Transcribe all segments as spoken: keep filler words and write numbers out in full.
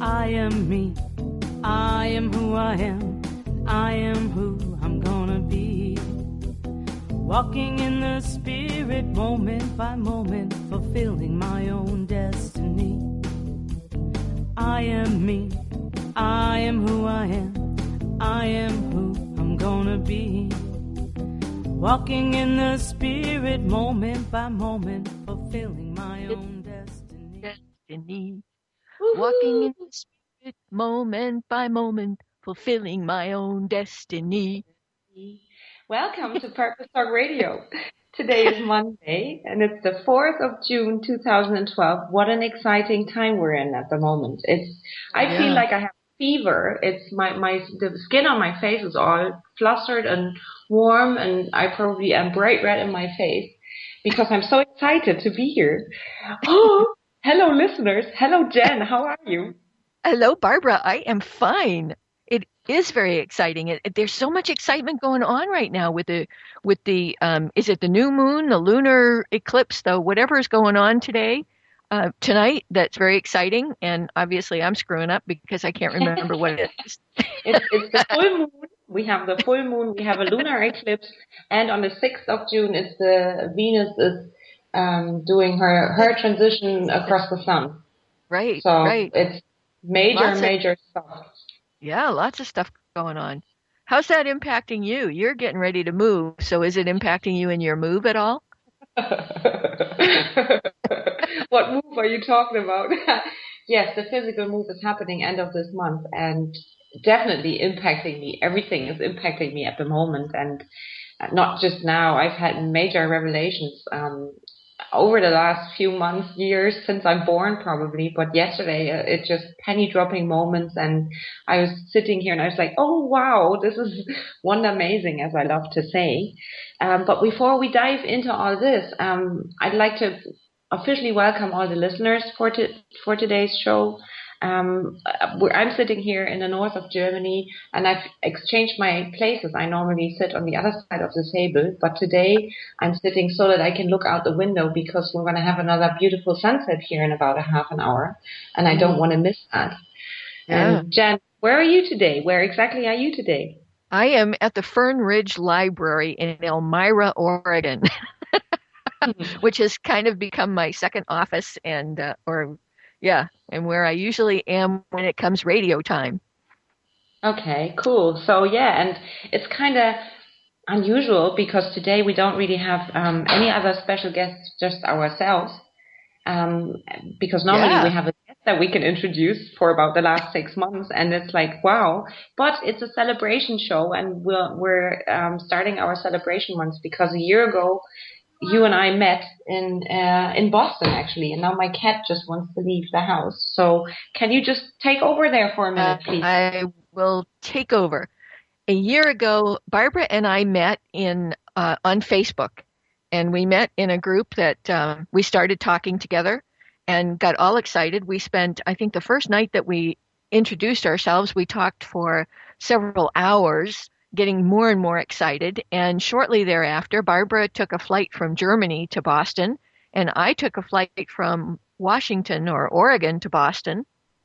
I am me, I am who I am, I am who I'm gonna be. Walking in the spirit moment by moment, fulfilling my own destiny. I am me, I am who I am, I am who I'm gonna be. Walking in the spirit moment by moment, fulfilling my own destiny. Destiny. Walking in the spirit moment by moment, fulfilling my own destiny. Welcome to Purpose Talk Radio. Today is Monday, and it's the fourth of June, two thousand twelve. What an exciting time we're in at the moment. It's, I Yeah. feel like I have fever. It's my, my, the skin on my face is all flustered and warm, and I probably am bright red in my face because I'm so excited to be here. Oh, hello listeners. Hello Jen. How are you? Hello, Barbara. I am fine. It is very exciting. It, it- there's so much excitement going on right now with the with the um, is it the new moon, the lunar eclipse, though whatever is going on today, uh, tonight. That's very exciting. And obviously, I'm screwing up because I can't remember what it is. It's, it's the full moon. We have the full moon. We have a lunar eclipse, and on the sixth of June, it's the Venus is um, doing her her transition across the sun. Right, So right. it's major, Lots of- major stuff. Yeah, lots of stuff going on. How's that impacting you? You're getting ready to move, so is it impacting you in your move at all? What move are you talking about? Yes, the physical move is happening end of this month, and definitely impacting me. Everything is impacting me at the moment, and not just now. I've had major revelations um, over the last few months, years, since I'm born probably. But yesterday, uh, it just penny dropping moments, and I was sitting here and I was like, oh wow, this is wonder amazing, as I love to say. Um, but before we dive into all this, um, I'd like to officially welcome all the listeners for to, for today's show. Um, we're, I'm sitting here in the north of Germany, and I've exchanged my places. I normally sit on the other side of the table, but today I'm sitting so that I can look out the window because we're going to have another beautiful sunset here in about a half an hour, and I don't want to miss that. Yeah. And Jen, where are you today? Where exactly are you today? I am at the Fern Ridge Library in Elmira, Oregon, which has kind of become my second office and, uh, or, yeah, and where I usually am when it comes radio time. Okay, cool. So yeah, and it's kind of unusual because today we don't really have um, any other special guests, just ourselves. Um, because normally Yeah. we have a guest that we can introduce for about the last six months, and it's like wow. But it's a celebration show, and we're we're um, starting our celebration month because a year ago you and I met in uh, in Boston actually, and now my cat just wants to leave the house. So can you just take over there for a minute, please? I will take over. A year ago, Barbara and I met in uh, on Facebook, and we met in a group that um, we started talking together and got all excited. We spent, I think, the first night that we introduced ourselves, we talked for several hours, getting more and more excited. And shortly thereafter, Barbara took a flight from Germany to Boston, and I took a flight from Washington or Oregon to Boston,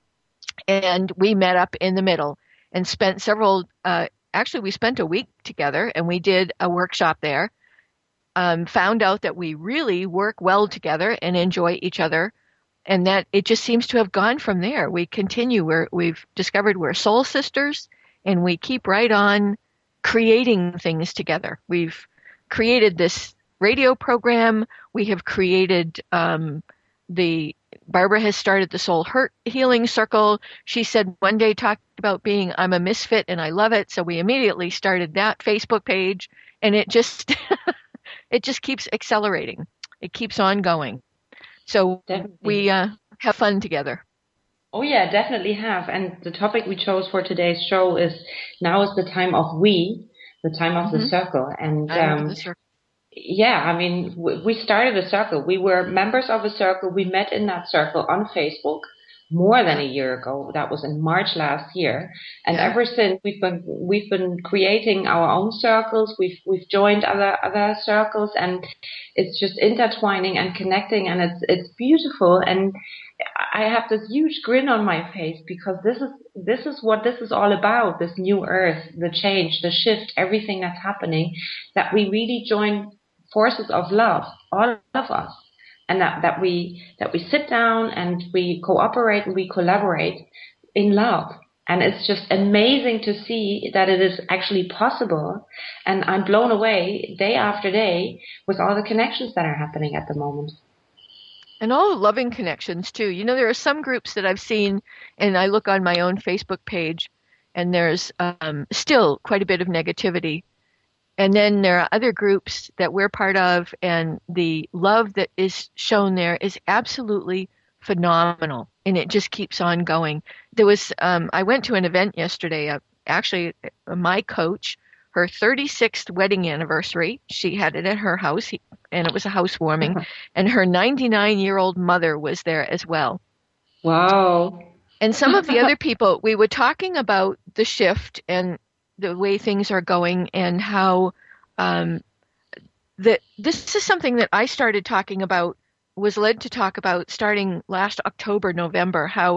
and we met up in the middle and spent several uh, actually we spent a week together, and we did a workshop there. Um, found out that we really work well together and enjoy each other, and that it just seems to have gone from there. We continue. We're, we've discovered we're soul sisters, and we keep right on creating things together. We've created this radio program. We have created um, the Barbara has started the Soul Hurt Healing Circle. She said one day, talked about being, I'm a misfit and I love it. So we immediately started that Facebook page, and it just, it just keeps accelerating. It keeps on going. So Definitely. we uh, have fun together. Oh yeah, definitely have. And the topic we chose for today's show is now is the time of we, the time of Mhm. the circle. And Time of um, the circle. yeah, I mean, w- we started a circle. We were members of a circle. We met in that circle on Facebook more than a year ago. That was in March last year. And Yeah. ever since we've been we've been creating our own circles. We've we've joined other other circles, and it's just intertwining and connecting, and it's it's beautiful. And I have this huge grin on my face because this is this is what this is all about, this new earth, the change, the shift, everything that's happening, that we really join forces of love, all of us, and that, that we that we sit down and we cooperate and we collaborate in love. And it's just amazing to see that it is actually possible. And I'm blown away day after day with all the connections that are happening at the moment. And all loving connections too. You know, there are some groups that I've seen, and I look on my own Facebook page, and there's um, still quite a bit of negativity. And then there are other groups that we're part of, and the love that is shown there is absolutely phenomenal, and it just keeps on going. There was, um, I went to an event yesterday. Uh, actually, uh, my coach, her thirty-sixth wedding anniversary, she had it at her house, he, and it was a housewarming, and her ninety-nine-year-old mother was there as well. Wow. And some of the other people, we were talking about the shift and the way things are going, and how um, that this is something that I started talking about, was led to talk about starting last October, November, how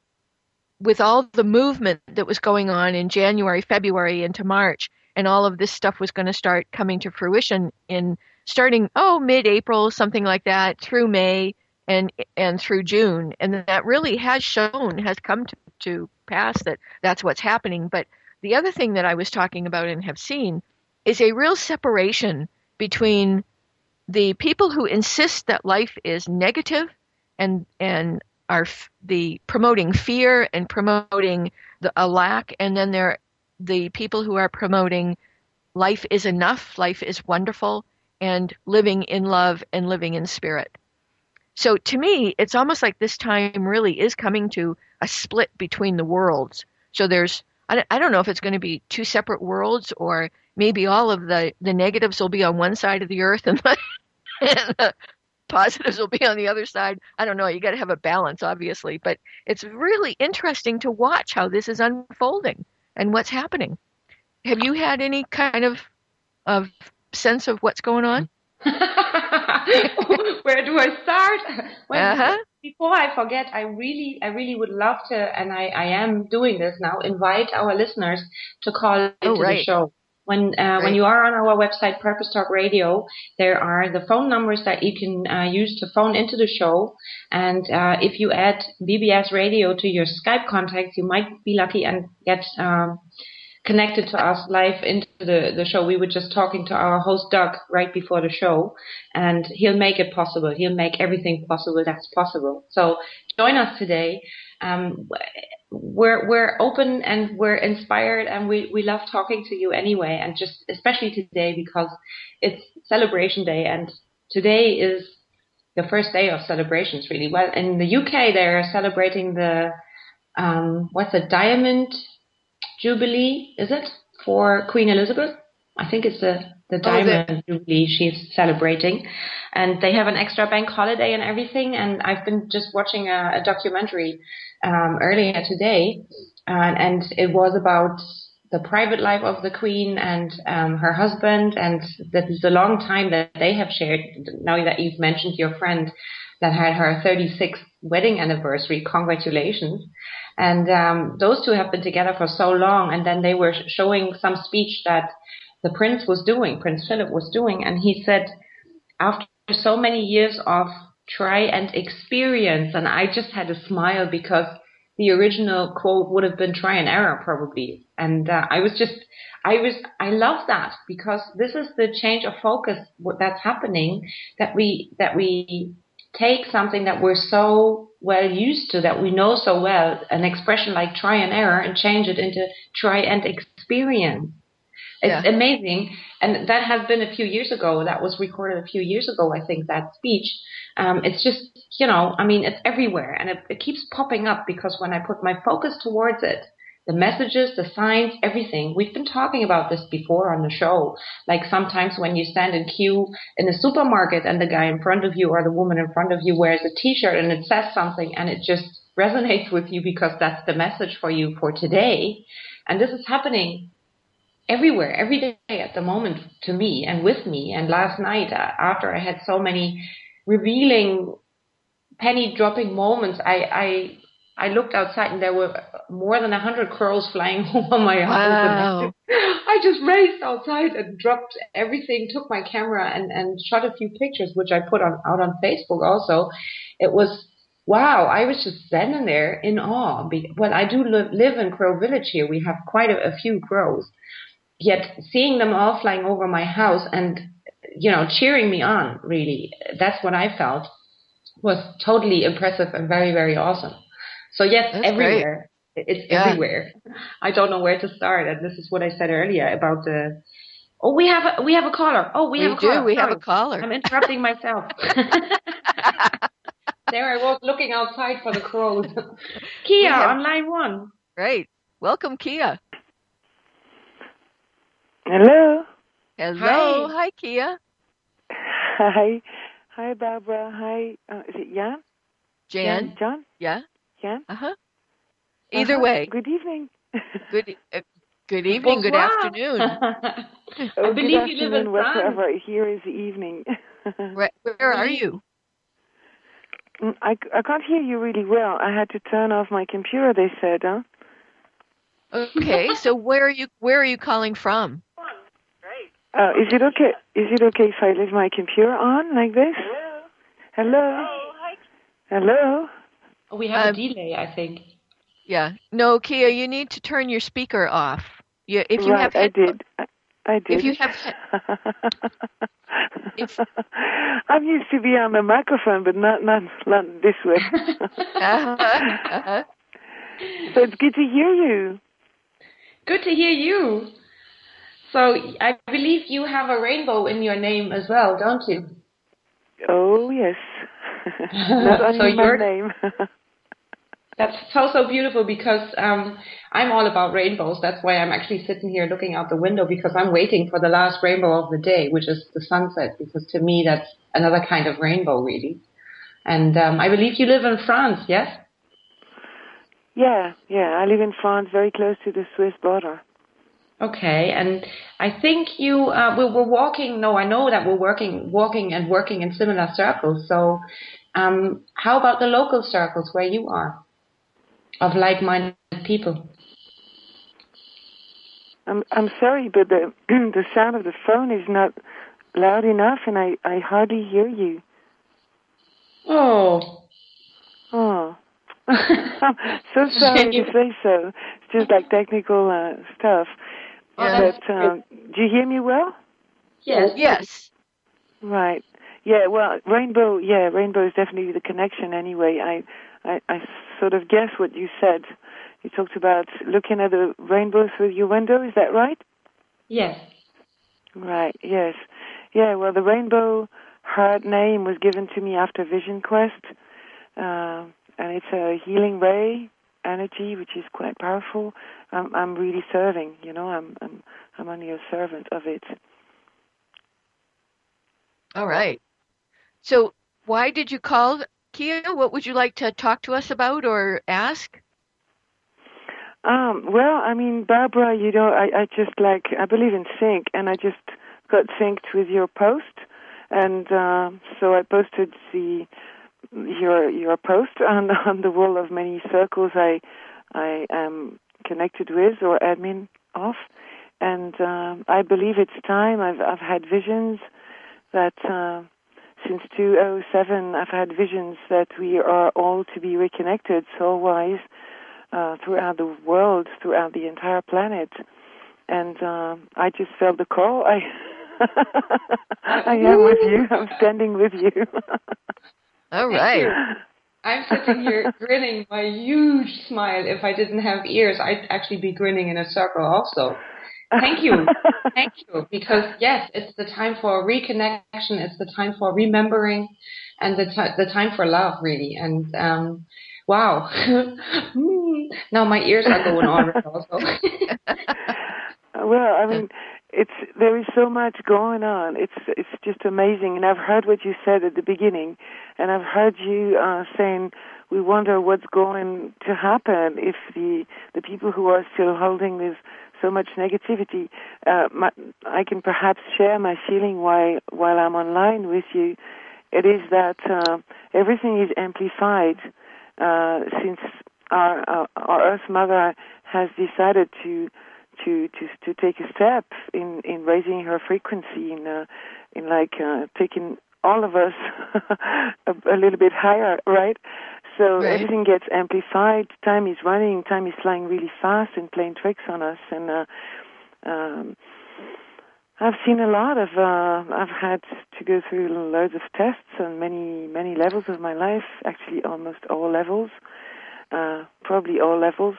with all the movement that was going on in January, February into March, and all of this stuff was going to start coming to fruition in starting, oh, mid-April, something like that, through May and and through June. And that really has shown, has come to, to pass that that's what's happening. But the other thing that I was talking about and have seen is a real separation between the people who insist that life is negative and and are f- the promoting fear and promoting the, a lack, and then there are the people who are promoting life is enough, life is wonderful, and living in love and living in spirit. So to me, it's almost like this time really is coming to a split between the worlds. So there's, I, I don't know if it's going to be two separate worlds, or maybe all of the, the negatives will be on one side of the earth and the, and the positives will be on the other side. I don't know. You got to have a balance, obviously, but it's really interesting to watch how this is unfolding and what's happening. Have you had any kind of of sense of what's going on? Where do I start? When, uh-huh. Before I forget, I really, I really would love to, and I, I am doing this now, invite our listeners to call into oh, right. the show. When uh, right. when you are on our website, Purpose Talk Radio, there are the phone numbers that you can uh, use to phone into the show. And uh, if you add B B S Radio to your Skype contacts, you might be lucky and get um, connected to us live into the, the show. We were just talking to our host, Doug, right before the show, and he'll make it possible. He'll make everything possible that's possible. So join us today. Um, we're we're open and we're inspired, and we, we love talking to you anyway, and just especially today because it's Celebration Day, and today is the first day of celebrations, really. Well, in the U K, they're celebrating the, um, what's it, Diamond Jubilee, is it, for Queen Elizabeth? I think it's the, the Diamond oh, Jubilee she's celebrating. And they have an extra bank holiday and everything. And I've been just watching a, a documentary um, earlier today. Uh, and it was about the private life of the Queen and um, her husband. And that is a long time that they have shared. Now that you've mentioned your friend that had her thirty-sixth wedding anniversary, congratulations. And um, those two have been together for so long. And then they were showing some speech that the prince was doing, Prince Philip was doing. And he said, after so many years of try and experience, and I just had a smile because the original quote would have been try and error probably. And uh, I was just, I was, I love that because this is the change of focus that's happening, that we, that we take something that we're so well used to, that we know so well, an expression like try and error, and change it into try and experience. It's yeah. amazing. And that has been a few years ago. That was recorded a few years ago, I think, that speech. Um, it's just, you know, I mean, it's everywhere. And it, it keeps popping up because when I put my focus towards it, the messages, the signs, everything. We've been talking about this before on the show. Like sometimes when you stand in queue in a supermarket and the guy in front of you or the woman in front of you wears a T-shirt and it says something and it just resonates with you because that's the message for you for today. And this is happening everywhere, every day at the moment to me and with me. And last night, uh, after I had so many revealing penny dropping moments. I, I I looked outside and there were more than a hundred crows flying over my house. Wow. And I just raced outside and dropped everything, took my camera and, and shot a few pictures, which I put on out on Facebook also. It was, wow, I was just standing there in awe. Well, I do live, live in Crow Village here. We have quite a, a few crows. Yet seeing them all flying over my house and, you know, cheering me on, really, that's what I felt, was totally impressive and very, very awesome. So yes, that's everywhere. Great. It's yeah. everywhere. I don't know where to start. And this is what I said earlier about the, oh, we have a, we have a caller. Oh, we, we have a do. caller. We Sorry. have a caller. I'm interrupting myself. There I was looking outside for the crows. Kia have... on line one. Great. Welcome, Kia. Hello. Hello. Hi, Hi Kia. Hi. Hi, Barbara. Hi. Uh, is it Jan? Jan. John? Yeah. Jan? Uh-huh. Either uh-huh. way. Good evening. Good uh, Good evening. Bonsoir. Good afternoon. oh, I believe good you live in France. Whatever. Here is the evening. Where, where are you? I, I can't hear you really well. I had to turn off my computer, they said, huh? Okay, so where are you where are you calling from? Uh, is it okay is it okay if I leave my computer on like this? Hello? Hello? Oh, hi. Hello? Oh, we have um, a delay, I think. Yeah. No, Kia, you need to turn your speaker off. You, if you right, have I did. I, I did. If you have if, I'm used to be on the microphone, but not not, not this way. uh-huh, uh-huh. So it's good to hear you. Good to hear you. So I believe you have a rainbow in your name as well, don't you? Oh, yes. Not only so my name. That's so, so beautiful because um, I'm all about rainbows. That's why I'm actually sitting here looking out the window because I'm waiting for the last rainbow of the day, which is the sunset, because to me that's another kind of rainbow, really. And um, I believe you live in France, yes? Yeah, yeah. I live in France, very close to the Swiss border. Okay, and I think you, uh, we were walking, no, I know that we're working, walking and working in similar circles. So um, how about the local circles where you are, of like-minded people? I'm I'm sorry, but the the sound of the phone is not loud enough, and I, I hardly hear you. Oh. Oh. I'm so sorry to say so. It's just like technical uh, stuff. Yeah. But uh, do you hear me well? Yes. Yes. Right. Yeah. Well, rainbow. Yeah, rainbow is definitely the connection. Anyway, I, I, I sort of guess what you said. You talked about looking at the rainbow through your window. Is that right? Yes. Right. Yes. Yeah. Well, the rainbow heart name was given to me after Vision Quest, uh, and it's a healing ray energy, which is quite powerful. I'm, I'm really serving. You know, I'm, I'm, I'm only a servant of it. All right. So why did you call, Kia? What would you like to talk to us about or ask? Um, well, I mean, Barbara, you know, I, I just like, I believe in sync, and I just got synced with your post, and uh, so I posted the your your post on, on the wall of many circles I I am connected with or admin of, and um, I believe it's time. I've I've had visions that uh, since two thousand seven I've had visions that we are all to be reconnected soul-wise uh, throughout the world, throughout the entire planet, and uh, I just felt the call. I I am with you. I'm standing with you. All right. I'm sitting here grinning my huge smile. If I didn't have ears, I'd actually be grinning in a circle also. Thank you. Thank you. Because, yes, it's the time for reconnection. It's the time for remembering and the, t- the time for love, really. And, um, wow. Now my ears are going on also. Well, I mean, it's there is so much going on. It's it's just amazing. And I've heard what you said at the beginning, and I've heard you uh, saying we wonder what's going to happen if the the people who are still holding this so much negativity. Uh, my, I can perhaps share my feeling while while I'm online with you. it is that uh, everything is amplified uh, since our, our our Earth Mother has decided to to to to take a step in, in raising her frequency, in uh, in like uh, taking all of us a, a little bit higher, right? So right. everything gets amplified. Time is running. Time is flying really fast and playing tricks on us. And uh, um, I've seen a lot of. Uh, I've had to go through loads of tests on many many levels of my life. Actually, almost all levels. Uh, probably all levels.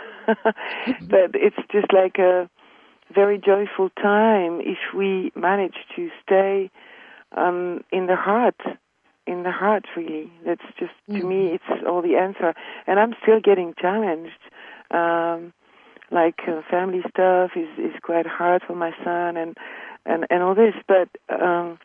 But it's just like a very joyful time if we manage to stay um, in the heart. In the heart, really. That's just, to mm. me, it's all the answer. And I'm still getting challenged. Um, like uh, family stuff is, is quite hard for my son and, and, and all this. But um,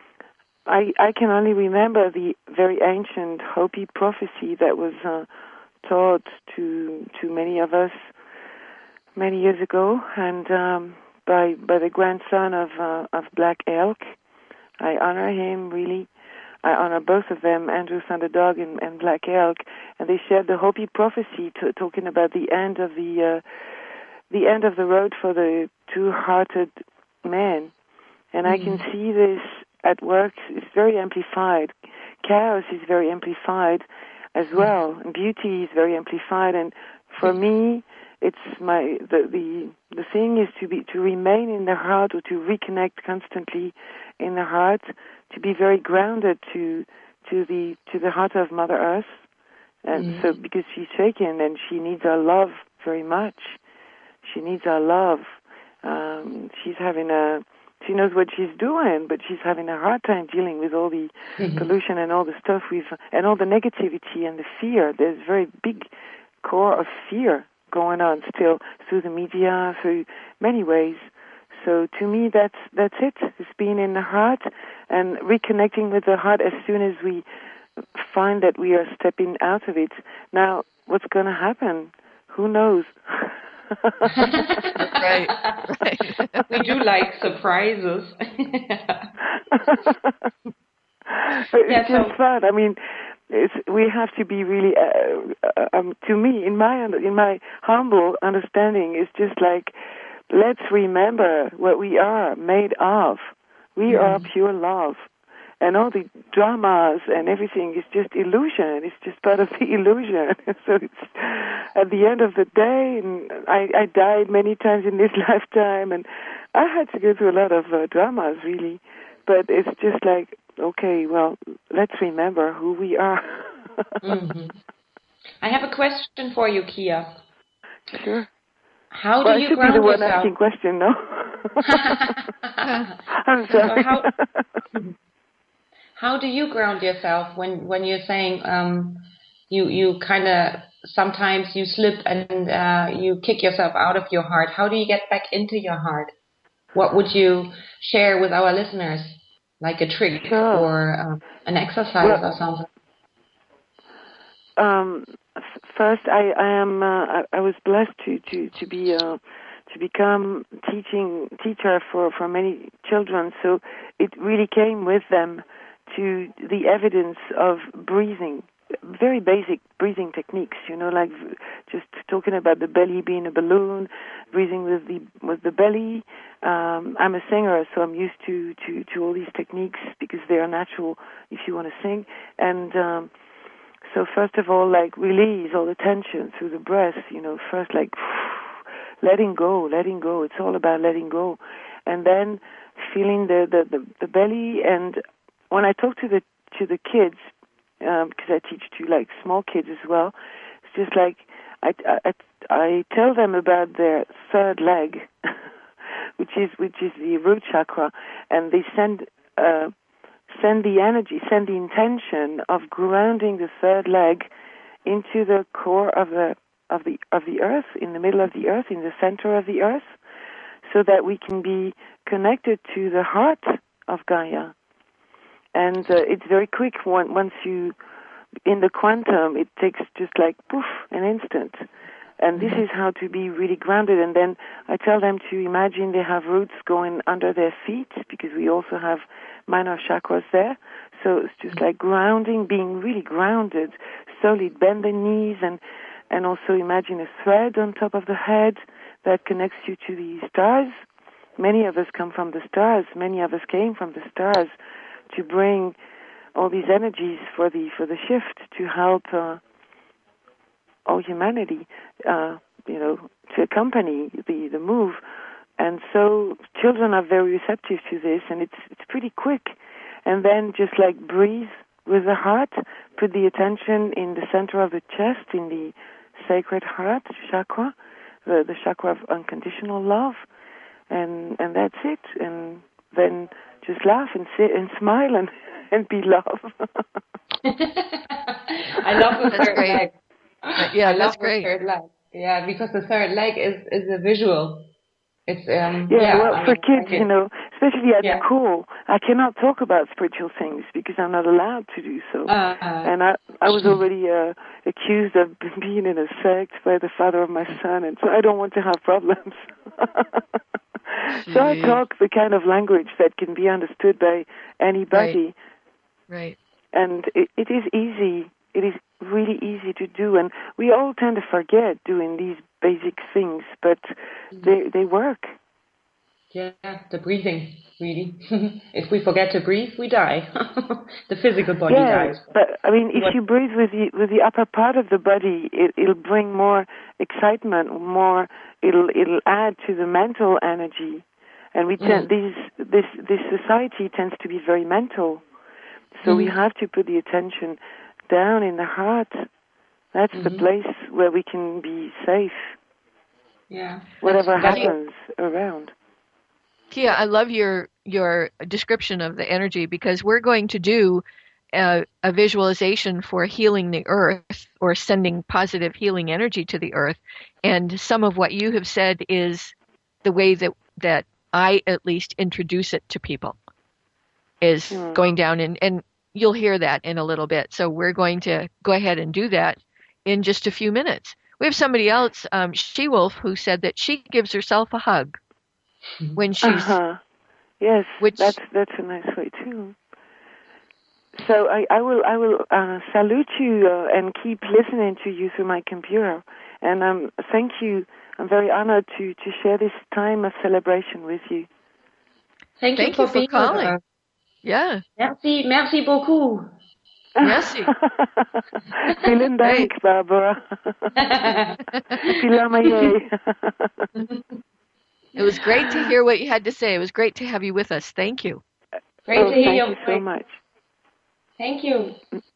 I I can only remember the very ancient Hopi prophecy that was uh, taught to to many of us many years ago, and um, by by the grandson of uh, of Black Elk. I honor him really. I honor both of them, Andrew Thunderdog and, and Black Elk, and they shared the Hopi prophecy to, talking about the end of the uh, the end of the road for the two-hearted man. And mm-hmm. I can see this at work. It's very amplified. Chaos is very amplified as well. And beauty is very amplified. And for me, it's my the the the thing is to be to remain in the heart, or to reconnect constantly in the heart, to be very grounded to to the to the heart of Mother Earth, and mm-hmm. so because she's shaken and she needs our love very much. She needs our love. Um, she's having a she knows what she's doing, but she's having a hard time dealing with all the mm-hmm. pollution and all the stuff we've and all the negativity and the fear. There's a very big core of fear going on still through the media, through many ways. So to me, that's that's it. It's being in the heart and reconnecting with the heart as soon as we find that we are stepping out of it. Now, what's going to happen? Who knows? right, right. We do like surprises. It's yeah, just so fun. I mean, it's, we have to be really. Uh, um, to me, in my in my humble understanding, it's just like, let's remember what we are made of. We mm. are pure love. And all the dramas and everything is just illusion. It's just part of the illusion. So it's at the end of the day, and I, I died many times in this lifetime, and I had to go through a lot of uh, dramas, really. But it's just like, okay, well, let's remember who we are. mm-hmm. I have a question for you, Kia. Sure. How well, do you I should ground be the one yourself? asking question, no? I'm sorry. So how, how do you ground yourself when, when you're saying um, you you kind of sometimes you slip and uh, you kick yourself out of your heart? How do you get back into your heart? What would you share with our listeners, like a trick sure. or uh, an exercise well, or something? Um, first, I, I am. Uh, I, I was blessed to to to be uh, to become teaching teacher for, for many children. So it really came with them to the evidence of breathing, very basic breathing techniques. You know, like just talking about the belly being a balloon, breathing with the with the belly. Um, I'm a singer, so I'm used to, to, to all these techniques because they are natural if you want to sing. And um, so first of all, like release all the tension through the breath, you know, first like letting go, letting go. It's all about letting go. And then feeling the, the, the, the belly. And when I talk to the to the kids, um, because I teach to like small kids as well, it's just like I, I, I tell them about their third leg, which is which is the root chakra, and they send uh, send the energy, send the intention of grounding the third leg into the core of the of the of the earth, in the middle of the earth, in the center of the earth, so that we can be connected to the heart of Gaia. And uh, it's very quick. Once you, in the quantum, it takes just like poof, an instant. And this is how to be really grounded. And then I tell them to imagine they have roots going under their feet, because we also have minor chakras there. So it's just like grounding, being really grounded, solid. Bend the knees, and and also imagine a thread on top of the head that connects you to the stars. Many of us come from the stars. Many of us came from the stars to bring all these energies for the for the shift, to help uh, all humanity, uh, you know, to accompany the, the move. And so children are very receptive to this, and it's it's pretty quick. And then just like breathe with the heart, put the attention in the center of the chest, in the sacred heart chakra, the, the chakra of unconditional love, and and that's it. And then just laugh and sit and smile and, and be love. I love the third leg. Yeah, I that's love great. the third leg. Yeah, because the third leg is, is a visual. It's um yeah, yeah well, I for mean, kids, I you know, especially at yeah. school, I cannot talk about spiritual things because I'm not allowed to do so. Uh, and I, I was already uh, accused of being in a sect by the father of my son, and so I don't want to have problems. So I talk the kind of language that can be understood by anybody. Right. Right. And it, it is easy. It is really easy to do, and we all tend to forget doing these basic things, but they they work. Yeah, the breathing, really. If we forget to breathe, we die. The physical body yeah, dies. But I mean, if you breathe with the with the upper part of the body, it, it'll bring more excitement, more. It'll it'll add to the mental energy, and we tend Mm. these this this society tends to be very mental, so Mm. we have to put the attention down in the heart. That's Mm-hmm. the place where we can be safe. Yeah. Whatever That's- happens around. Kia, I love your your description of the energy, because we're going to do a, a visualization for healing the earth, or sending positive healing energy to the earth. And some of what you have said is the way that that I at least introduce it to people, is Hmm. going down, and, and you'll hear that in a little bit. So we're going to go ahead and do that in just a few minutes. We have somebody else, um, She-Wolf, who said that she gives herself a hug when she's Uh-huh. Yes, Which- that's that's a nice way too. So I, I will I will uh, salute you uh, and keep listening to you through my computer. And um, thank you. I'm very honored to, to share this time of celebration with you. Thank, Thank you you for for being calling. with us. Yeah. Merci, merci beaucoup. Merci. Vielen Dank, Barbara. Pilamaye. It was great to hear what you had to say. It was great to have you with us. Thank you. Great Oh, to hear thank your you so voice. much. Thank you.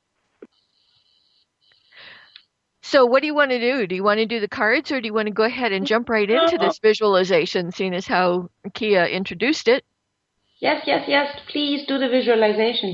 So what do you want to do? Do you want to do the cards, or do you want to go ahead and jump right into this visualization, seeing as how Kia introduced it? Yes, yes, yes. Please do the visualization.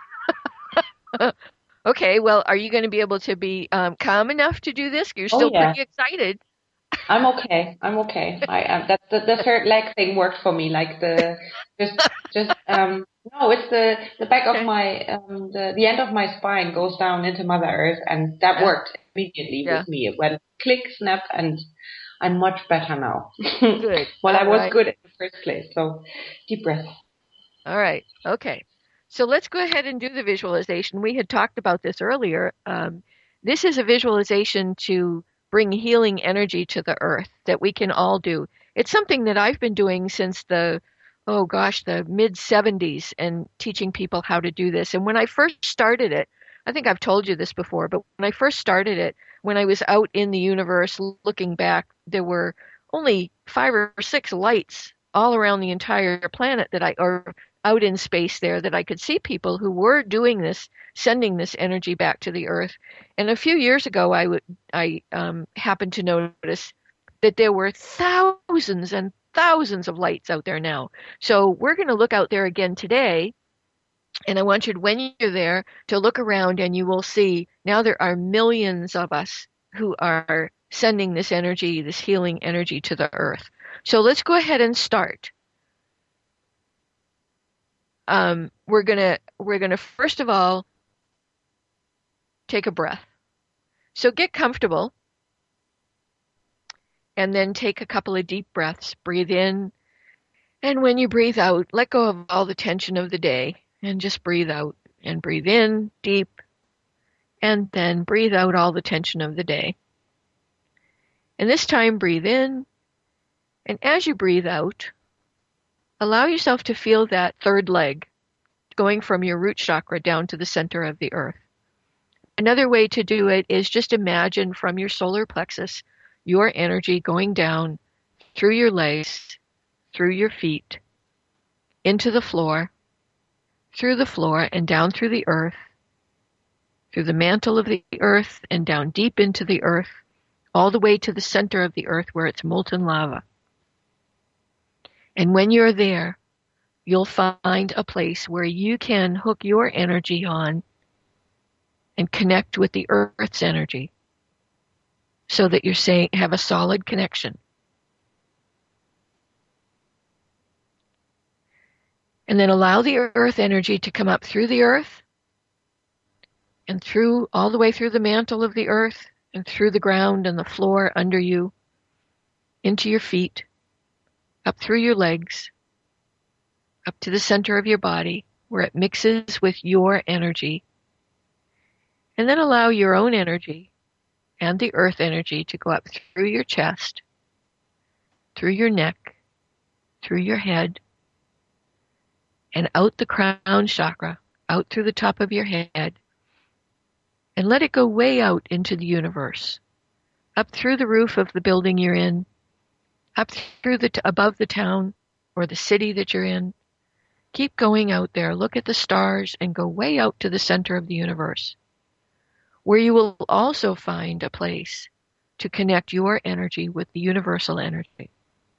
Okay, well, are you going to be able to be um, calm enough to do this? You're still Oh, yeah. pretty excited. I'm okay. I'm okay. I um, that the, the third leg thing worked for me. Like the just just um no, it's the the back Okay. of my um the the end of my spine goes down into Mother Earth, and that Yeah. worked immediately Yeah. with me. It went click, snap, and I'm much better now. Good. Well, I All was right. good in the first place. So deep breath. All right. Okay. So let's go ahead and do the visualization. We had talked about this earlier. Um, this is a visualization to bring healing energy to the earth that we can all do. It's something that I've been doing since the, oh gosh, the mid seventies, and teaching people how to do this. And when I first started it, I think I've told you this before, but when I first started it, when I was out in the universe looking back, there were only five or six lights all around the entire planet that I, or out in space there, that I could see people who were doing this, sending this energy back to the earth. And a few years ago, I would, I um, happened to notice that there were thousands and thousands of lights out there now. So we're going to look out there again today. And I want you, to, when you're there, to look around, and you will see now there are millions of us who are sending this energy, this healing energy to the earth. So let's go ahead and start. Um, we're gonna we're gonna first of all take a breath. So get comfortable, and then take a couple of deep breaths. Breathe in, and when you breathe out, let go of all the tension of the day and just breathe out. And breathe in deep, and then breathe out all the tension of the day. And this time breathe in, and as you breathe out, allow yourself to feel that third leg going from your root chakra down to the center of the earth. Another way to do it is just imagine from your solar plexus your energy going down through your legs, through your feet, into the floor, through the floor and down through the earth, through the mantle of the earth and down deep into the earth, all the way to the center of the earth where it's molten lava. And when you're there, you'll find a place where you can hook your energy on and connect with the earth's energy so that you're saying have a solid connection. And then allow the earth energy to come up through the earth and through all the way through the mantle of the earth and through the ground and the floor under you, into your feet, up through your legs, up to the center of your body where it mixes with your energy. And then allow your own energy and the earth energy to go up through your chest, through your neck, through your head, and out the crown chakra, out through the top of your head, and let it go way out into the universe, up through the roof of the building you're in, up through the t- above the town or the city that you're in. Keep going out there, look at the stars, and go way out to the center of the universe, where you will also find a place to connect your energy with the universal energy.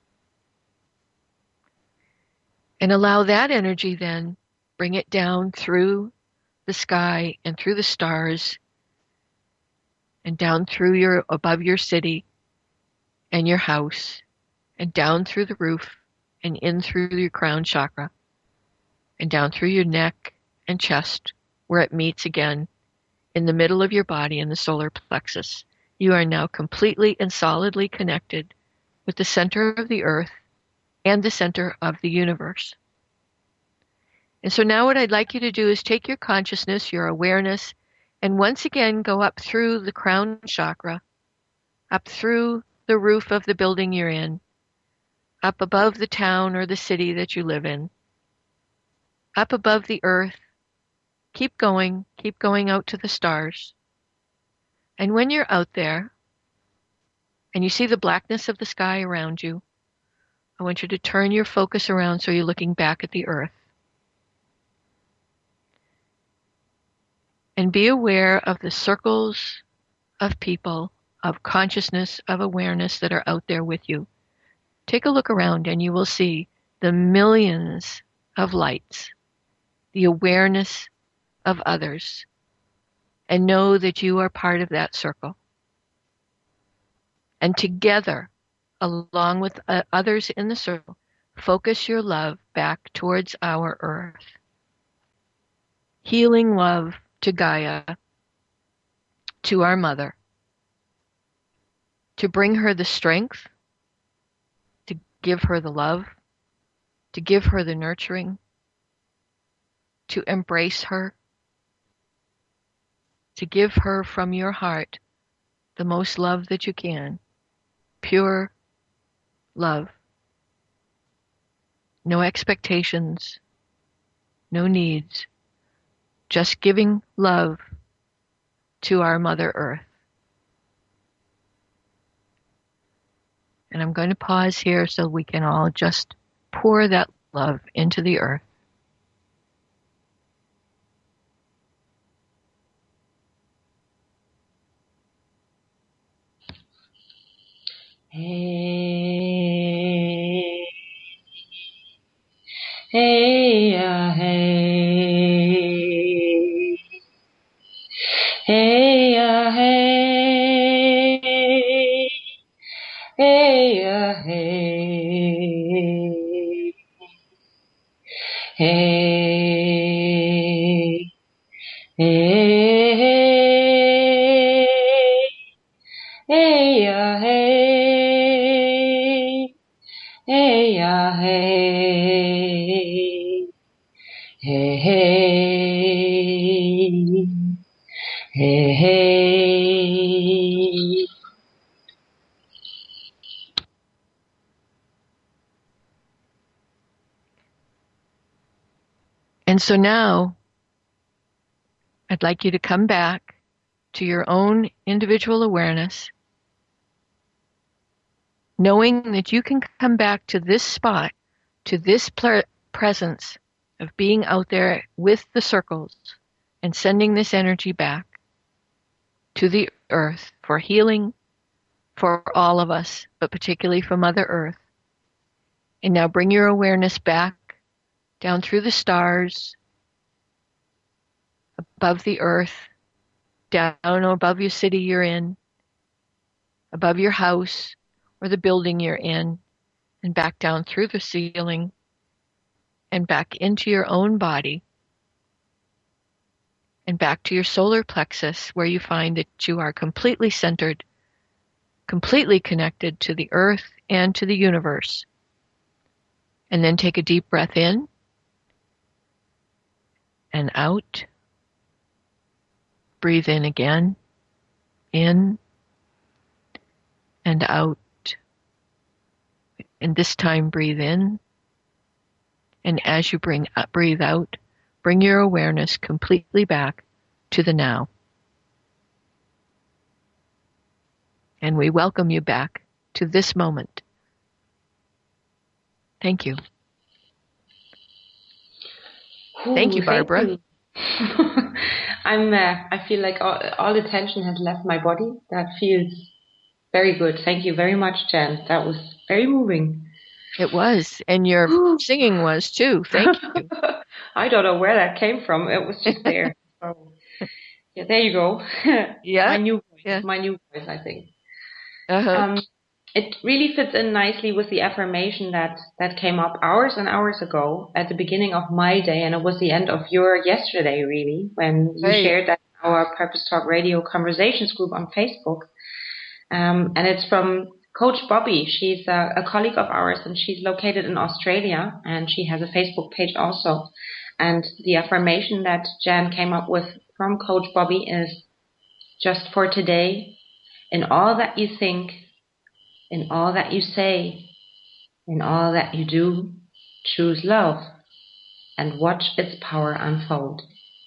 And allow that energy then, bring it down through the sky and through the stars and down through your, above your city and your house and down through the roof and in through your crown chakra and down through your neck and chest where it meets again in the middle of your body in the solar plexus. You are now completely and solidly connected with the center of the earth and the center of the universe. And so now what I'd like you to do is take your consciousness, your awareness, and once again go up through the crown chakra, up through the roof of the building you're in, up above the town or the city that you live in, up above the earth. Keep going, keep going out to the stars. And when you're out there and you see the blackness of the sky around you, I want you to turn your focus around so you're looking back at the earth. And be aware of the circles of people, of consciousness, of awareness that are out there with you. Take a look around and you will see the millions of lights, the awareness of others, and know that you are part of that circle. And together, along with uh, others in the circle, focus your love back towards our earth. Healing love to Gaia, to our mother, to bring her the strength, to give her the love, to give her the nurturing, to embrace her, to give her from your heart the most love that you can, pure love. No expectations, no needs, just giving love to our Mother Earth. And I'm going to pause here so we can all just pour that love into the earth. Hey, hey, ah, hey, hey, ah, hey, hey, ah, hey, hey, hey, hey, ah, hey, hey, ah, hey, hey, hey. Hey, hey. And so now, I'd like you to come back to your own individual awareness, knowing that you can come back to this spot, to this pl- presence of being out there with the circles and sending this energy back to the earth for healing for all of us, but particularly for Mother Earth. And now bring your awareness back down through the stars, above the earth, down above your city you're in, above your house or the building you're in, and back down through the ceiling and back into your own body and back to your solar plexus, where you find that you are completely centered, completely connected to the earth and to the universe. And then take a deep breath in and out. Breathe in again, in and out. And this time breathe in. And as you bring up, breathe out, bring your awareness completely back to the now. And we welcome you back to this moment. Thank you. Ooh, thank you, Barbara. Thank you. I'm. Uh, I feel like all, all the tension has left my body. That feels very good. Thank you very much, Jen. That was very moving. It was, and your singing was too. Thank you. I don't know where that came from. It was just there. So, yeah, there you go. Yeah, my new voice. Yeah. My new voice, I think. Uh-huh. Um, it really fits in nicely with the affirmation that that came up hours and hours ago at the beginning of my day, and it was the end of your yesterday, really, when you Right. shared that in our Purpose Talk Radio Conversations group on Facebook. Um, and it's from Coach Bobby. She's a, a colleague of ours, and she's located in Australia, and she has a Facebook page also. And the affirmation that Jan came up with from Coach Bobby is, just for today, in all that you think, in all that you say, in all that you do, choose love and watch its power unfold.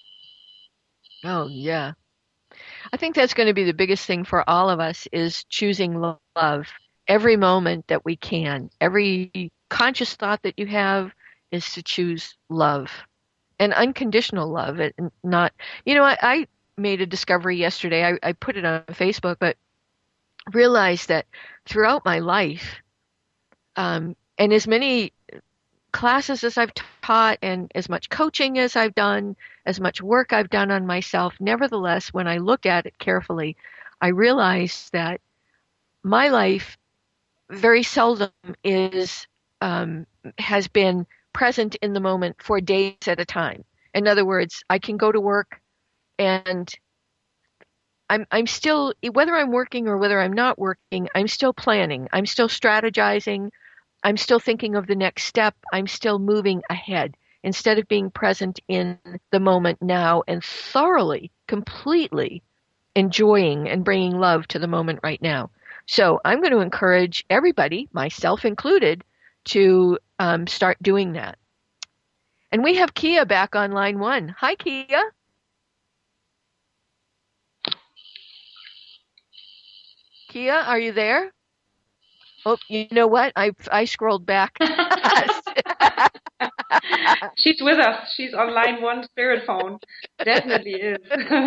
Oh, yeah. I think that's going to be the biggest thing for all of us, is choosing love every moment that we can. Every conscious thought that you have is to choose love, and unconditional love. It not, you know, I, I made a discovery yesterday. I, I put it on Facebook, but realized that throughout my life, um, and as many classes as I've taught and as much coaching as I've done, as much work I've done on myself, nevertheless, when I look at it carefully, I realize that my life very seldom is um, has been present in the moment for days at a time. In other words, I can go to work and I'm I'm still, whether I'm working or whether I'm not working, I'm still planning. I'm still strategizing. I'm still thinking of the next step. I'm still moving ahead instead of being present in the moment now and thoroughly, completely enjoying and bringing love to the moment right now. So I'm going to encourage everybody, myself included, to um, start doing that. And we have Kia back on line one. Hi, Kia. Kia, are you there? Oh, you know what? I I scrolled back. She's with us. She's on line one spirit phone. Definitely is.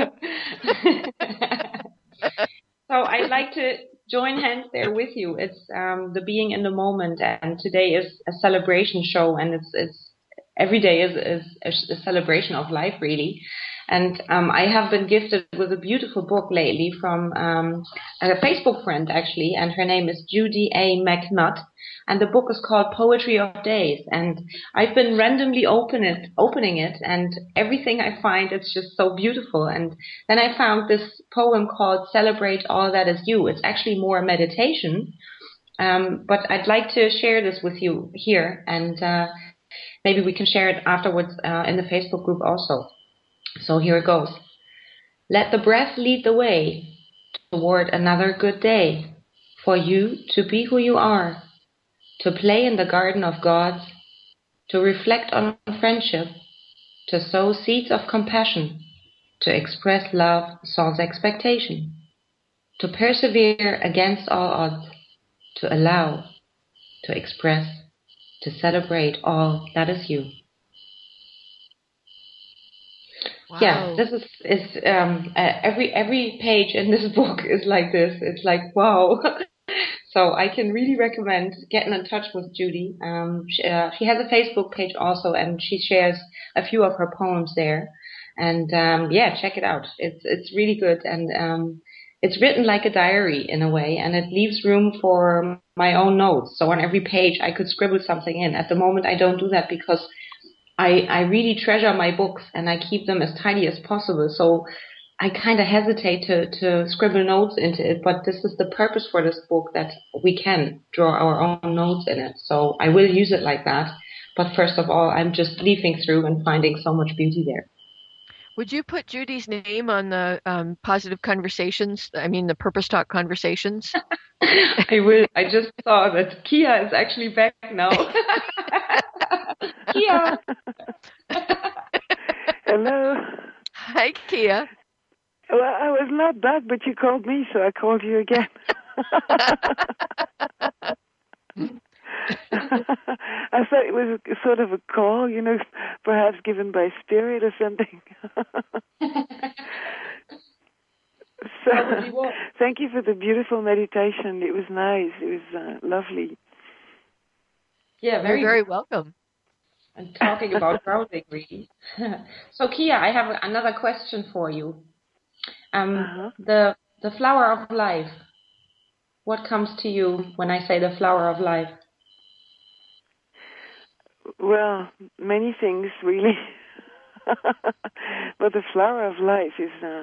So I'd like to join hands there with you. It's um, the being in the moment, and today is a celebration show, and it's it's every day is is a celebration of life, really. And um, I have been gifted with a beautiful book lately from um, a Facebook friend, actually, and her name is Judy A. McNutt. And the book is called Poetry of Days. And I've been randomly open it, opening it, and everything I find, it's just so beautiful. And then I found this poem called Celebrate All That Is You. It's actually more a meditation, um, but I'd like to share this with you here, and uh, maybe we can share it afterwards uh, in the Facebook group also. So here it goes. Let the breath lead the way toward another good day, for you to be who you are, to play in the garden of gods, to reflect on friendship, to sow seeds of compassion, to express love sans expectation, to persevere against all odds, to allow, to express, to celebrate all that is you. Wow. Yeah, this is is um uh, every every page in this book is like this. It's like wow. So I can really recommend getting in touch with Judy. Um, she, uh, she has a Facebook page also, and she shares a few of her poems there. And um, yeah, check it out. It's it's really good, and um, it's written like a diary in a way, and it leaves room for my own notes. So on every page, I could scribble something in. At the moment, I don't do that because I, I really treasure my books and I keep them as tidy as possible. So I kind of hesitate to, to scribble notes into it, but this is the purpose for this book, that we can draw our own notes in it. So I will use it like that. But first of all, I'm just leafing through and finding so much beauty there. Would you put Judy's name on the um, Positive Conversations? I mean, the Purpose Talk Conversations? I will. I just saw that Kia is actually back now. Kia! Hello. Hi, Kia. Well, I was not back, but you called me, so I called you again. I thought it was a, sort of a call, you know, perhaps given by spirit or something. So, thank you for the beautiful meditation. It was nice. It was uh, lovely. Yeah, very, You're very welcome. And talking about grounding, really. So, Kia, I have another question for you. Um, uh-huh. the the flower of life. What comes to you when I say the flower of life? Well, many things, really. But the flower of life is... Uh,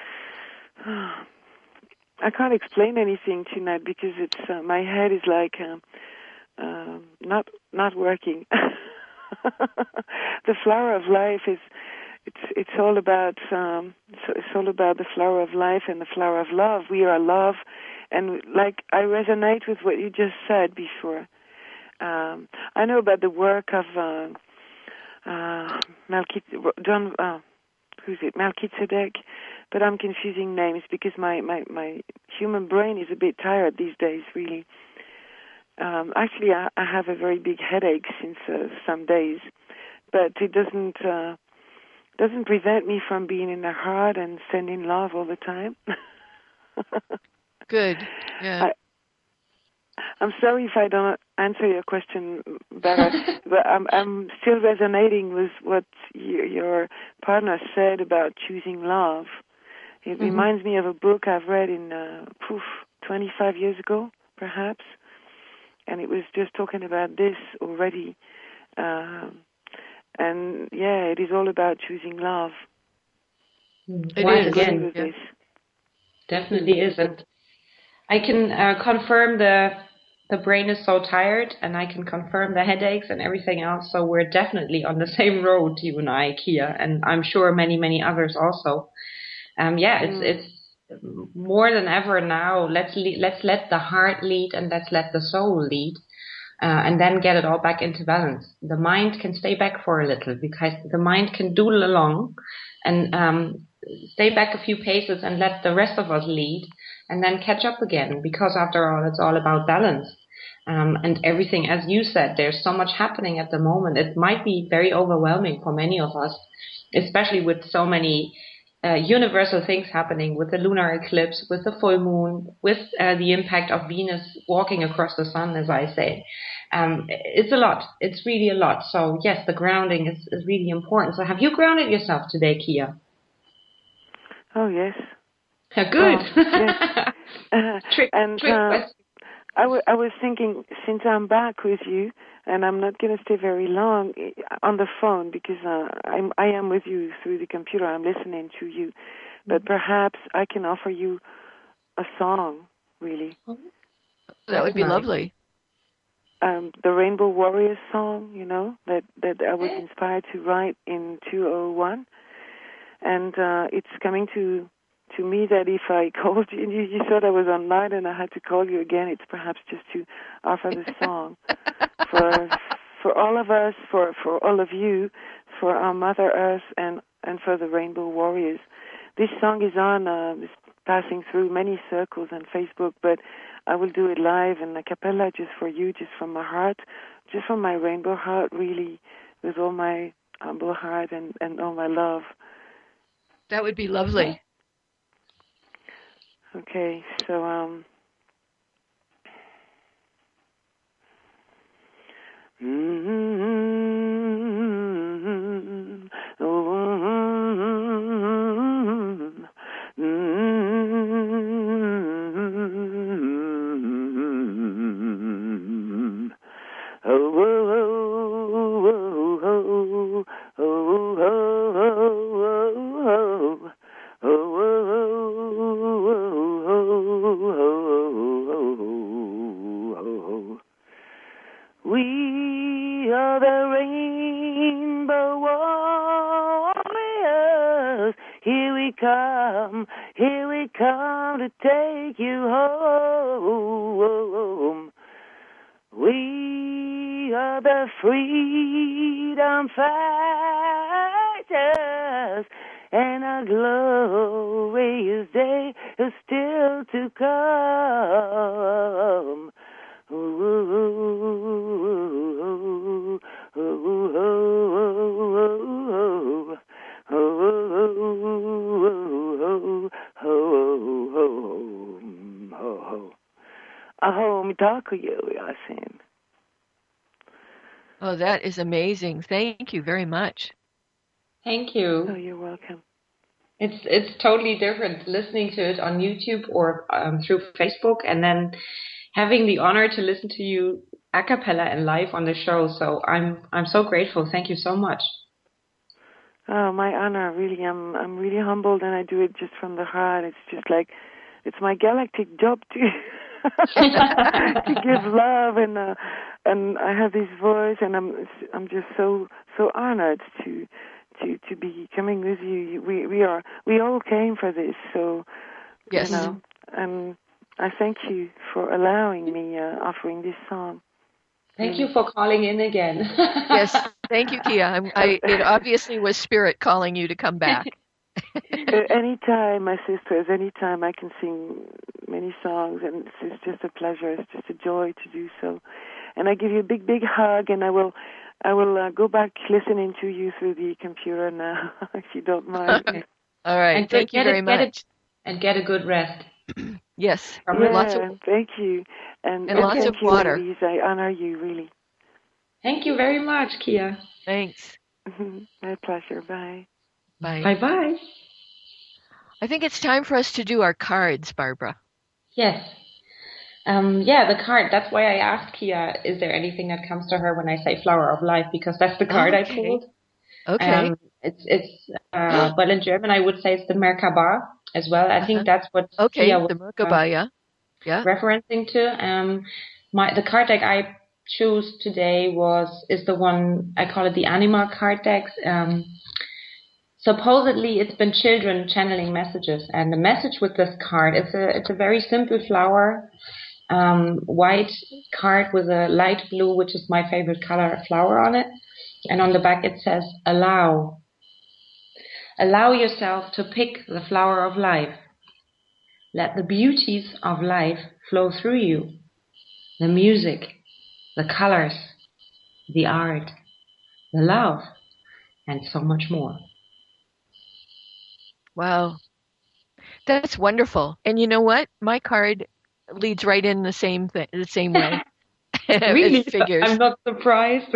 I can't explain anything tonight because it's uh, my head is like uh, uh, not not working. The flower of life is it's it's all about um, it's, it's all about the flower of life and the flower of love. We are love, and like I resonate with what you just said before. Um, I know about the work of uh, uh, Melchizedek, John. Uh, who's it? Melchizedek. But I'm confusing names because my, my, my human brain is a bit tired these days, really. Um, actually, I, I have a very big headache since uh, some days, but it doesn't uh, doesn't prevent me from being in the heart and sending love all the time. Good. Yeah. I, I'm sorry if I don't answer your question better, but I'm, I'm still resonating with what you, your partner said about choosing love. It mm-hmm. reminds me of a book I've read in uh, poof, twenty-five years ago, perhaps, and it was just talking about this already. Um, and yeah, it is all about choosing love. It Once is. again, With yeah. this. Definitely is, and I can uh, confirm the the brain is so tired, and I can confirm the headaches and everything else. So we're definitely on the same road, you and I, Kia, and I'm sure many, many others also. Um, yeah, it's mm. it's more than ever now. Let's le- let's let the heart lead, and let's let the soul lead, uh, and then get it all back into balance. The mind can stay back for a little because the mind can doodle along, and um, stay back a few paces and let the rest of us lead, and then catch up again. Because after all, it's all about balance. Um, and everything, as you said, there's so much happening at the moment. It might be very overwhelming for many of us, especially with so many Uh, universal things happening with the lunar eclipse, with the full moon, with uh, the impact of Venus walking across the sun, as I say. Um, it's a lot. It's really a lot. So yes, the grounding is, is really important. So have you grounded yourself today, Kia? Oh, yes. Uh, good. Oh, yes. uh, trick, and trick uh, question. I, w- I was thinking, since I'm back with you, and I'm not going to stay very long on the phone because uh, I'm, I am with you through the computer. I'm listening to you. But perhaps I can offer you a song, really. That would be nice. lovely. Um, the Rainbow Warriors song, you know, that, that I was inspired to write in two thousand one. And uh, it's coming to to me that if I called you, you, you thought I was online and I had to call you again, it's perhaps just to offer the song for for all of us, for, for all of you, for our Mother Earth, and, and for the Rainbow Warriors. This song is on, uh, is passing through many circles on Facebook, but I will do it live in a cappella just for you, just from my heart, just from my rainbow heart, really, with all my humble heart and, and all my love. That would be lovely. Okay, so um mm-hmm. Oh, mm-hmm. Mm-hmm. Oh, oh, oh, oh, oh, oh, oh. We are the Rainbow Warriors. Here we come, here we come to take you home. We are the freedom fighters, and a glorious day is still to come. Ooh, ooh, ooh, ooh, ooh, Aho, mitakuyo, Yasin. Oh, that is amazing. Thank you very much. Thank you. Oh, you're welcome. It's it's totally different listening to it on YouTube or um, through Facebook, and then having the honor to listen to you a cappella and live on the show. So I'm I'm so grateful. Thank you so much. Oh, my honor. Really, I'm I'm really humbled, and I do it just from the heart. It's just like it's my galactic job to to give love, and uh, and I have this voice, and I'm I'm just so so honored to to to be coming with you. We we are we all came for this, so yes, you know, and I thank you for allowing me uh, offering this song. Thank you for calling in again. Yes, thank you, Kia. I, I, it obviously was Spirit calling you to come back. Anytime, my sisters, anytime I can sing many songs, and it's, it's just a pleasure. It's just a joy to do so. And I give you a big, big hug, and I will, I will uh, go back listening to you through the computer now, if you don't mind. Okay. All right, and thank you very it, much. Get it, and get a good rest. Yes, yeah, lots of thank you, and, and and lots thank of you, water. ladies. I honor you really. Thank you very much, Kia. Thanks. My pleasure. Bye. Bye. Bye bye. I think it's time for us to do our cards, Barbara. Yes. Um, yeah, the card. That's why I asked Kia, is there anything that comes to her when I say Flower of Life? Because that's the card okay. I pulled. Okay. Um, it's, it's, uh, but in German I would say it's the Merkaba as well. I think uh-huh. that's what okay, Kia was the Merkaba, uh, yeah. Yeah. referencing to. Um, my, the card deck I chose today was, is the one, I call it the Anima card decks. Um, supposedly it's been children channeling messages, and the message with this card, it's a, it's a very simple flower, um, white card with a light blue, which is my favorite color, flower on it. And on the back it says, allow. Allow yourself to pick the flower of life. Let the beauties of life flow through you. The music, the colors, the art, the love, and so much more. Wow. That's wonderful. And you know what? My card leads right in the same thing, the same way. Really? It figures. I'm not surprised.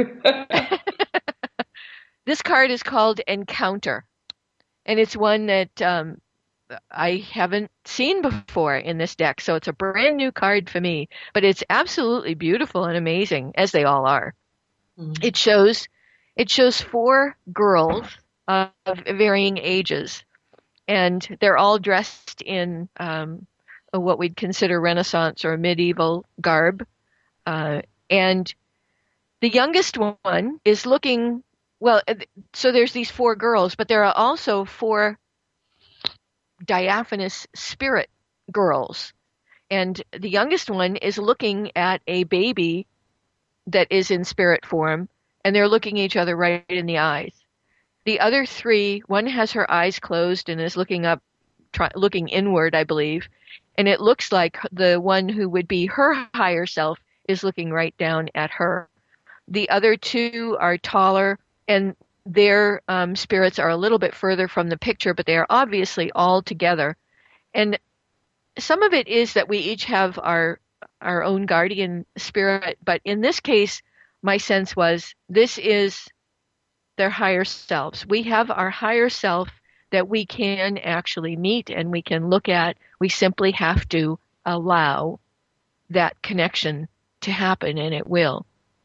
This card is called Encounter, and it's one that um, I haven't seen before in this deck, so it's a brand new card for me, but it's absolutely beautiful and amazing, as they all are. Mm-hmm. It shows it shows four girls of varying ages, and they're all dressed in um, what we'd consider Renaissance or medieval garb, uh, and the youngest one is looking, well, so there's these four girls, but there are also four diaphanous spirit girls. And the youngest one is looking at a baby that is in spirit form, and they're looking each other right in the eyes. The other three, one has her eyes closed and is looking up, try, looking inward, I believe. And it looks like the one who would be her higher self is looking right down at her. The other two are taller, and their um, spirits are a little bit further from the picture, but they are obviously all together. And some of it is that we each have our our own guardian spirit, but in this case, my sense was this is their higher selves. We have our higher self that we can actually meet and we can look at. We simply have to allow that connection to happen, and it will.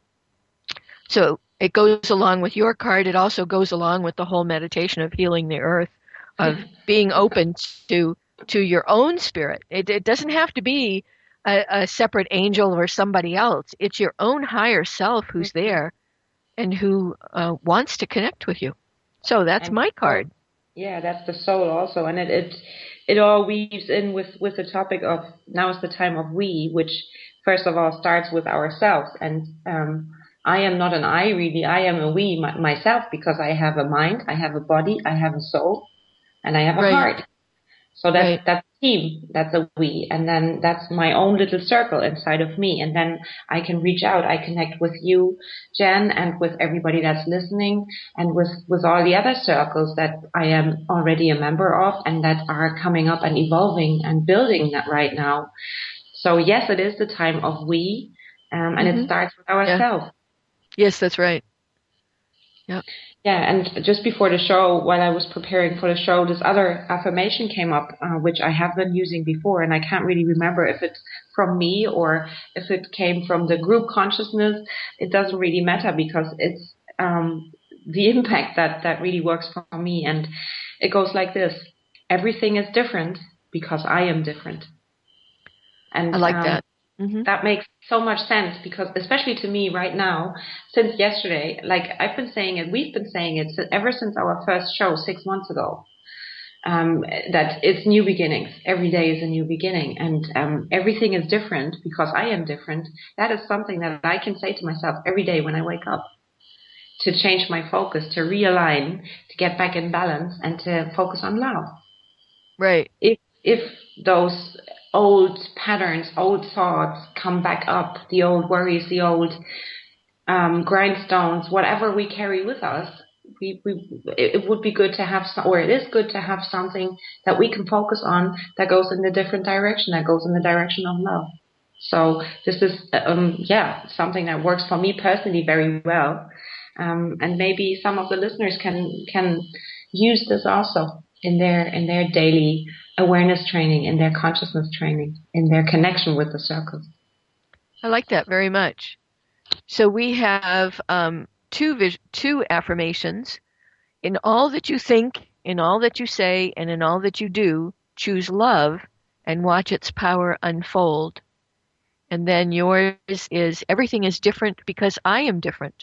So it goes along with your card. It also goes along with the whole meditation of healing the earth, of being open to to your own spirit. It, it doesn't have to be a, a separate angel or somebody else. It's your own higher self who's there and who uh, wants to connect with you. So that's and my card. Yeah, that's the soul also. And it, it, it all weaves in with, with the topic of now is the time of we, which first of all starts with ourselves. And um, I am not an I really. I am a we my, myself, because I have a mind, I have a body, I have a soul, and I have a right. heart. So that's, right. that's a team, that's a we. And then that's my own little circle inside of me. And then I can reach out. I connect with you, Jen, and with everybody that's listening, and with, with all the other circles that I am already a member of and that are coming up and evolving and building that right now. So yes, it is the time of we, um, and mm-hmm. it starts with ourselves. Yeah. Yes, that's right. Yeah. Yeah, and just before the show, while I was preparing for the show, this other affirmation came up, uh, which I have been using before, and I can't really remember if it's from me or if it came from the group consciousness. It doesn't really matter, because it's um, the impact that, that really works for me. And it goes like this: everything is different because I am different. And I like um, that. Mm-hmm. That makes so much sense, because especially to me right now, since yesterday, like I've been saying it, we've been saying it ever since our first show six months ago, um, that it's new beginnings. Every day is a new beginning, and um, everything is different because I am different. That is something that I can say to myself every day when I wake up, to change my focus, to realign, to get back in balance, and to focus on love. Right. If if those old patterns, old thoughts come back up, the old worries, the old um, grindstones, whatever we carry with us, we, we, it would be good to have, some, or it is good to have something that we can focus on that goes in a different direction, that goes in the direction of love. So this is, um, yeah, something that works for me personally very well. Um, and maybe some of the listeners can, can use this also in their, in their daily awareness training, in their consciousness training, in their connection with the circles. I like that very much. So we have um, two vis- two affirmations. In all that you think, in all that you say, and in all that you do, choose love and watch its power unfold. And then yours is everything is different because I am different,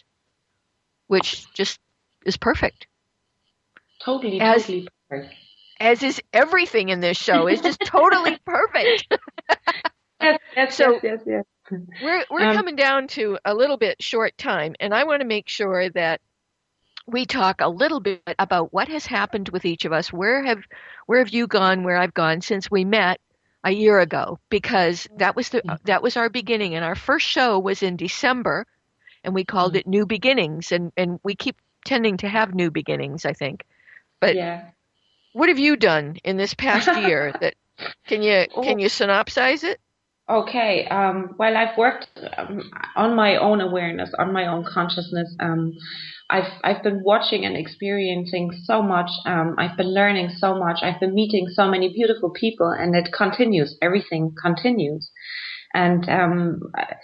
which just is perfect. Totally, as, totally perfect. As is everything in this show. It's just totally perfect. yes, yes, so yes, yes, yes. We're we're um, coming down to a little bit short time, and I want to make sure that we talk a little bit about what has happened with each of us. Where have where have you gone? Where I've gone since we met a year ago? Because that was the that was our beginning, and our first show was in December, and we called it New Beginnings, and and we keep tending to have new beginnings, I think. But yeah. What have you done in this past year? That can you can you synopsize it? Okay. Um, well, I've worked um, on my own awareness, on my own consciousness. Um, I've I've been watching and experiencing so much. Um, I've been learning so much. I've been meeting so many beautiful people, and it continues. Everything continues, and um,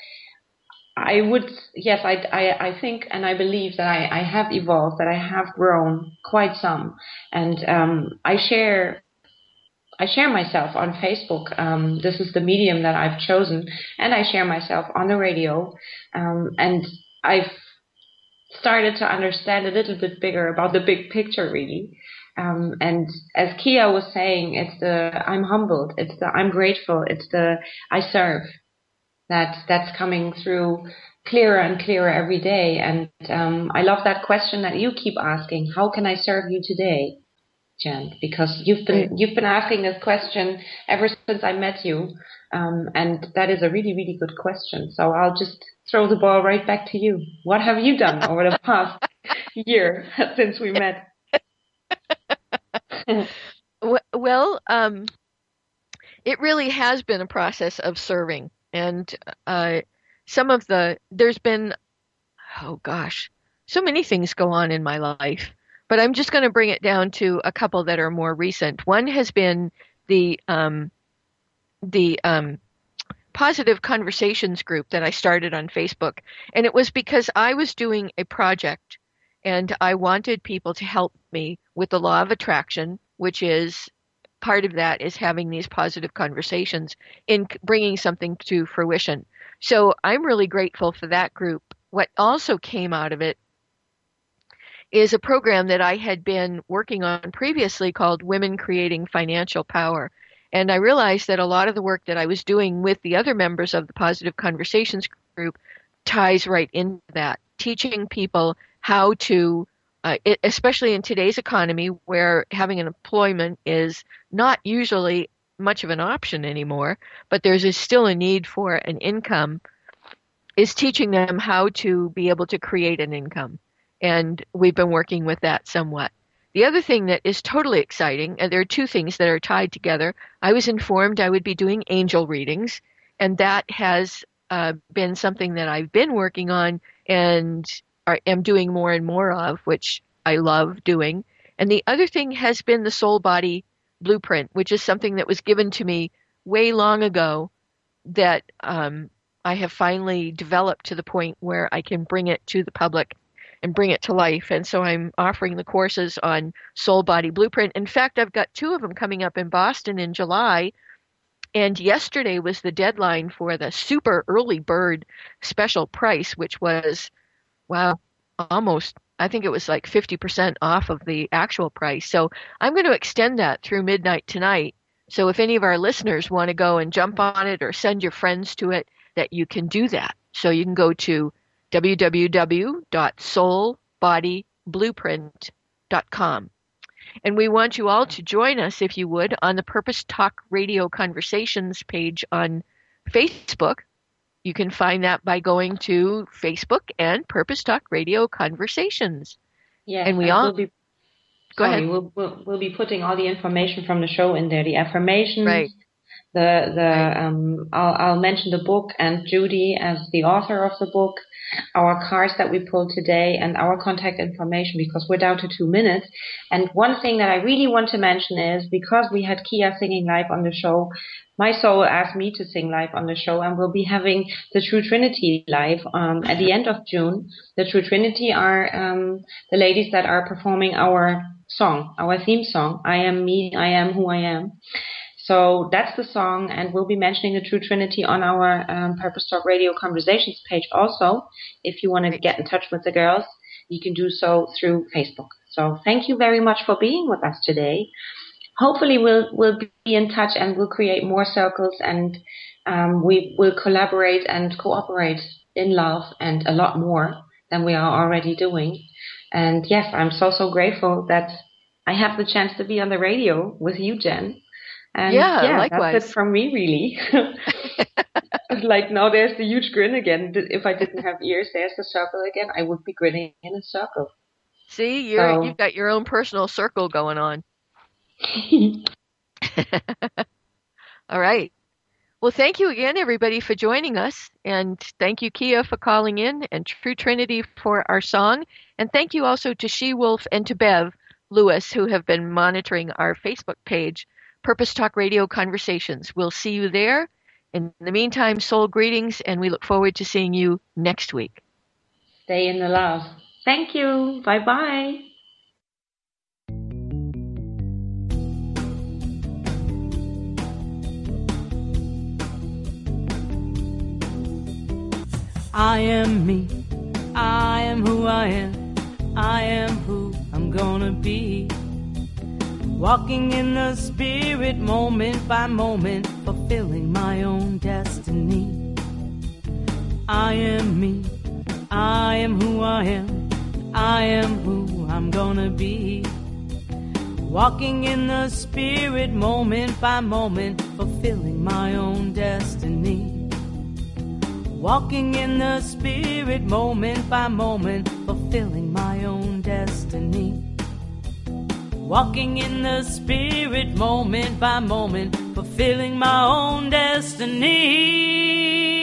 I would yes, I, I I think and I believe that I, I have evolved, that I have grown quite some, and um, I share. I share myself on Facebook. Um, this is the medium that I've chosen, and I share myself on the radio. Um, and I've started to understand a little bit bigger about the big picture, really. Um, and as Kia was saying, it's the I'm humbled, it's the I'm grateful, it's the I serve. That that's coming through clearer and clearer every day. And um, I love that question that you keep asking: how can I serve you today, Jen? Because you've been you've been asking this question ever since I met you, um, and that is a really really good question. So I'll just throw the ball right back to you. What have you done over the past year since we met? Well, um, it really has been a process of serving, and uh, some of the there's been oh gosh, so many things go on in my life, but I'm just going to bring it down to a couple that are more recent. One has been the um, the um, Positive Conversations group that I started on Facebook, and it was because I was doing a project and I wanted people to help me with the law of attraction, which is part of that is having these positive conversations in bringing something to fruition. So I'm really grateful for that group. What also came out of it is a program that I had been working on previously called Women Creating Financial Power. And I realized that a lot of the work that I was doing with the other members of the Positive Conversations group ties right into that, teaching people how to, uh, it, especially in today's economy where having an employment is not usually much of an option anymore, but there's a, still a need for an income, is teaching them how to be able to create an income. And we've been working with that somewhat. The other thing that is totally exciting, and there are two things that are tied together. I was informed I would be doing angel readings, and that has uh, been something that I've been working on and are, am doing more and more of, which I love doing. And the other thing has been the Soul Body Blueprint, which is something that was given to me way long ago that um, I have finally developed to the point where I can bring it to the public and bring it to life. And so I'm offering the courses on Soul Body Blueprint. In fact, I've got two of them coming up in Boston in July. And yesterday was the deadline for the super early bird special price, which was, wow, almost, I think it was like fifty percent off of the actual price. So I'm going to extend that through midnight tonight. So if any of our listeners want to go and jump on it or send your friends to it, that you can do that. So you can go to w w w dot soul body blueprint dot com. And we want you all to join us, if you would, on the Purpose Talk Radio Conversations page on Facebook. You can find that by going to Facebook and Purpose Talk Radio Conversations. Yes, and we and all we'll be, go sorry, ahead. We'll, we'll we'll be putting all the information from the show in there, the affirmations. Right. The the Right. um I'll I'll mention the book and Judy as the author of the book, our cards that we pulled today, and our contact information, because we're down to two minutes. And one thing that I really want to mention is, because we had Kia singing live on the show, my soul asked me to sing live on the show, and we'll be having the True Trinity live um at the end of June. The True Trinity are um the ladies that are performing our song, our theme song, I Am Me, I Am Who I Am. So that's the song, and we'll be mentioning the True Trinity on our um, Purpose Talk Radio Conversations page also. If you want to get in touch with the girls, you can do so through Facebook. So thank you very much for being with us today. Hopefully we'll we'll be in touch and we'll create more circles, and um, we will collaborate and cooperate in love and a lot more than we are already doing. And yes, I'm so, so grateful that I have the chance to be on the radio with you, Jen. And yeah, yeah, likewise. That's it from me, really. Like, now there's the huge grin again. If I didn't have ears, there's the circle again. I would be grinning in a circle. See, you're, So- you've got your own personal circle going on. All right. Well, thank you again, everybody, for joining us. And thank you, Kia, for calling in, and True Trinity for our song. And thank you also to She-Wolf and to Bev Lewis, who have been monitoring our Facebook page, Purpose Talk Radio Conversations. We'll see you there. In the meantime, soul greetings, and we look forward to seeing you next week. Stay in the love. Thank you. Bye-bye. I am me, I am who I am, I am who I'm gonna be. Walking in the spirit moment by moment, fulfilling my own destiny. I am me, I am who I am, I am who I'm gonna be. Walking in the spirit moment by moment, fulfilling my own destiny. Walking in the spirit moment by moment, fulfilling my own destiny. Walking in the spirit moment by moment, fulfilling my own destiny.